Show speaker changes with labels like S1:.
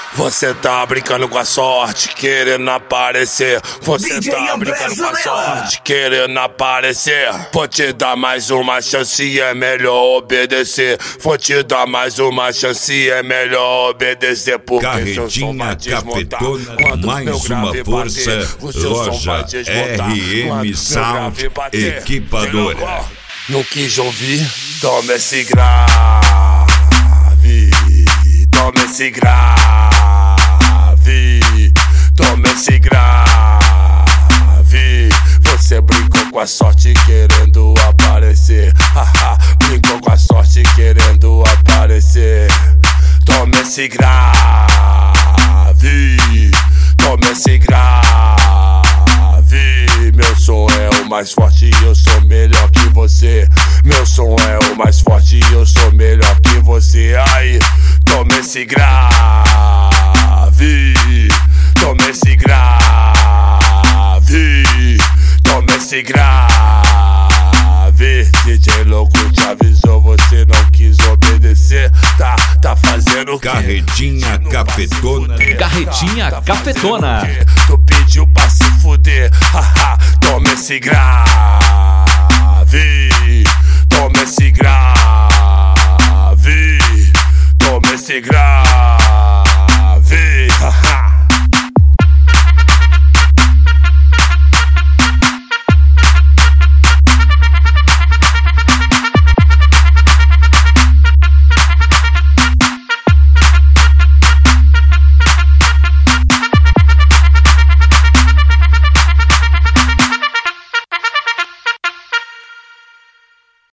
S1: Você tá brincando com a sorte, querendo aparecer. Você tá brincando com a sorte, querendo aparecer. Vou te dar mais uma chance, é melhor obedecer. Vou te dar mais uma chance, é melhor obedecer. Porque seu som vai desmontar quando meu grave bater. O seu som vai desmontar
S2: RM Sound Equipadora.
S1: Não quis ouvir? Toma esse grave. Toma esse grave. Toma esse grave. Você brincou com a sorte querendo aparecer. Brincou com a sorte querendo aparecer. Toma esse grave. Toma esse grave. Meu som é o mais forte e eu sou melhor que você. Meu som é o mais forte e eu sou melhor que você. Aí, toma esse grave. Toma esse grave. Toma esse grave. DJ louco te avisou, você não quis obedecer. Tá fazendo o quê?
S2: Carretinha cafetona.
S3: Carretinha cafetona.
S1: Tu pediu pra se fuder. Toma esse grave. Toma esse grave. Toma esse grave.